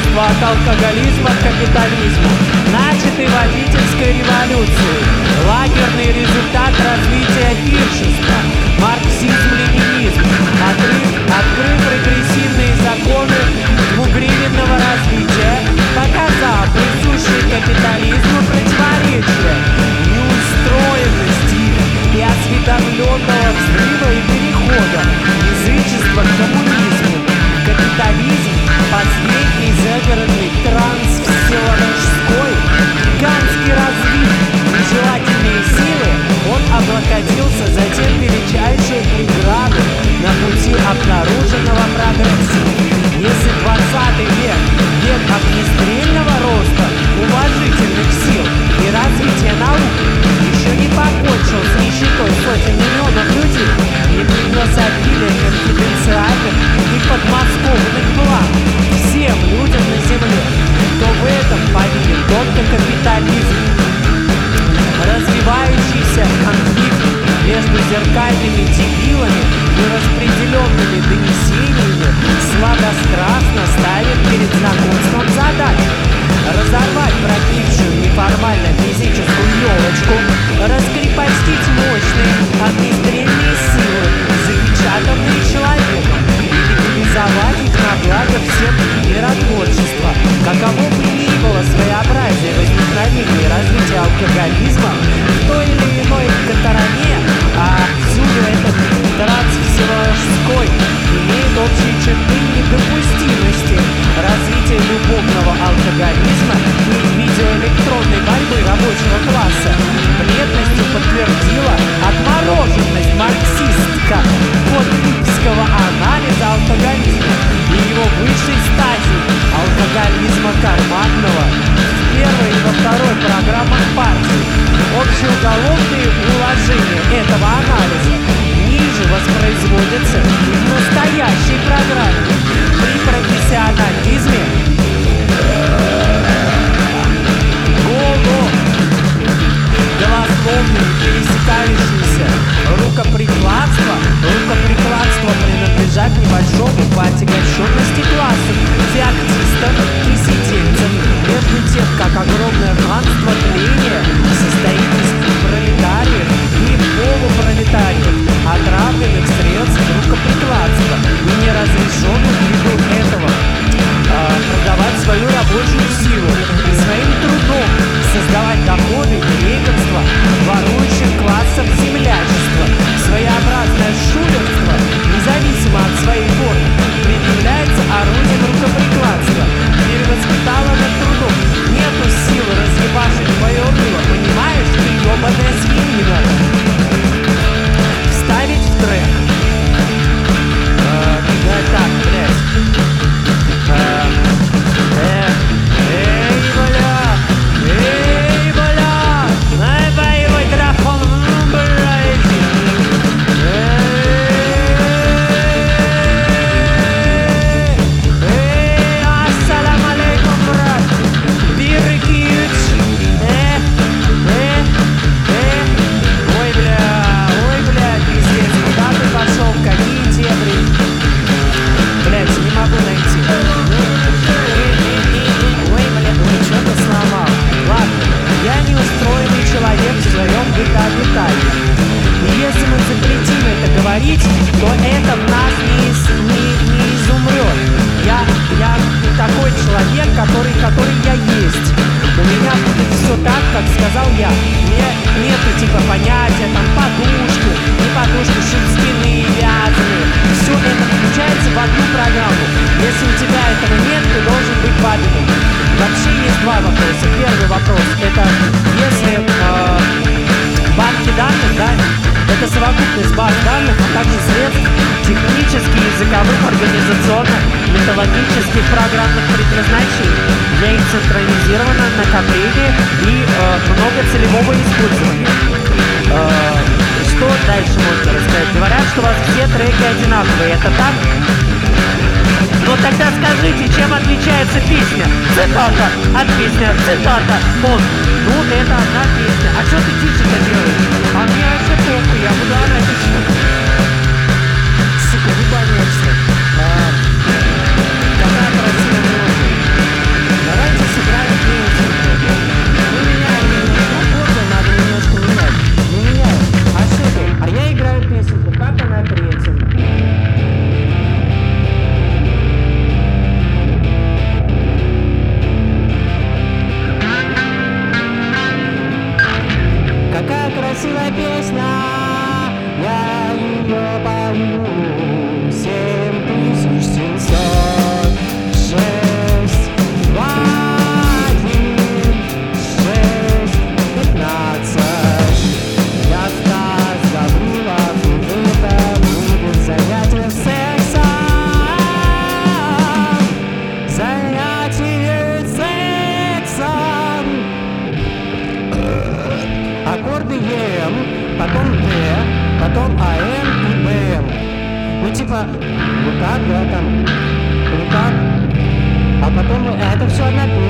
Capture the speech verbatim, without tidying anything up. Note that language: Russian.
преимущество от алкоголизма к капитализму, начатый водительской революцией, лагерный результат развития пиршества, марксизм-ленинизм, отрыв, открыв регрессивные законы двугривенного развития, показав присущие капитализму противоречия, неустроенности и осведомленного взрыва и перехода язычества к коммунизму. Капитализм, последний загородный трансвселенской, гигантский разлив, нежелательные силы, он облокотился затем величайшую преграду на пути обнаруженного прогресса. Если двадцатый век – век огнестрельного роста, уважительных сил и развития науки, еще не покончил с нищетой сотен миллионов людей и принес обилие конфиденциальных и подмосковных благ всем людям на земле, то в этом повинен только капитализм. Развивающийся конфликт между зеркальными дебилами и распределенными донесениями сладострастно ставит перед знакомством задачу разорвать пропившую неформально физическую елочку, раскрепостить мощные огнестрельные силы, запечатанные человеком, и утилизовать их на благо всем миротворчества. Каково бы ни было своеобразие возникновения и развития алкоголизма в той или иной стороне, а всюду этот трансвселенской имеет общие черты недопустимости развития любовного алкоголизма и видеоэлектронной борьбы рабочего класса, бледностью подтвердила отмороженность марксистско-подвигского анализа алкоголизма и его высшей стадии алкоголизма карманного. В первой и во второй программах партии общеуголовные уложения этого анализа ниже воспроизводятся и в настоящей программе. При профессионализме голословные пересекающиеся рукоприкладство, рукоприкладство принадлежат небольшому по отягощенности классу феоктистов и сидельцев, между тем, как огромное ханство тления состоит из пролетариев и полупролетариев, отравленных средств рукоприкладства и неразрешенных ввиду этого продавать свою рабочую силу и своим трудом создавать доходы и регенство ворующих классов землячества. Своеобразное шулерство, независимо от своей формы, предъявляется орудием рукоприкладства. Перевоспитала над трудом. Нету силы разъебашить твое рыло, понимаешь, ты ебаная свинина. Вставить в трек. А, да так, блядь. Эй, бля! Эй, бля! Ай, боевой дракон, блядь! Эй, ассалам алейкум, брат! Биркич! Э, э, э! Ой, бля, ой, бля, пиздец, куда ты пошел, в какие дебри? Блядь, не могу найти. Ой, блядь, ой, что-то сломал. Ладно, я не устроенный человек в своем быта-обитании. И если мы запретим это говорить, то это в нас не, не, не изумрет. Я, я такой человек, который, который я есть. У меня будет все так, как сказал я. Мне нету типа понятия, там, подушки, не подушки, шерстяные, вязаные. Все это включается в одну программу. Если у тебя этого нет, ты должен быть бабиным. Вообще есть два вопроса. Первый вопрос – это если э, банки данных, да, это совокупность баз данных, а также средств технических, языковых, организационных, методологических, программных предназначений для их централизированного накопления и э, многоцелевого использования. Э, что дальше можно рассказать? Говорят, что у вас все треки одинаковые. Это так? Ну тогда скажите, чем отличается песня? Цитата от песни, цитата от. Ну, это одна песня. А что ты тише-то делаешь? А мне вообще похуй, я буду орать еще. Сука, ебанешься. А, какая красивая мелодия. потом Д, потом АН и БМ. Ну типа, вот так, да, там, вот так. А потом это все одна песня.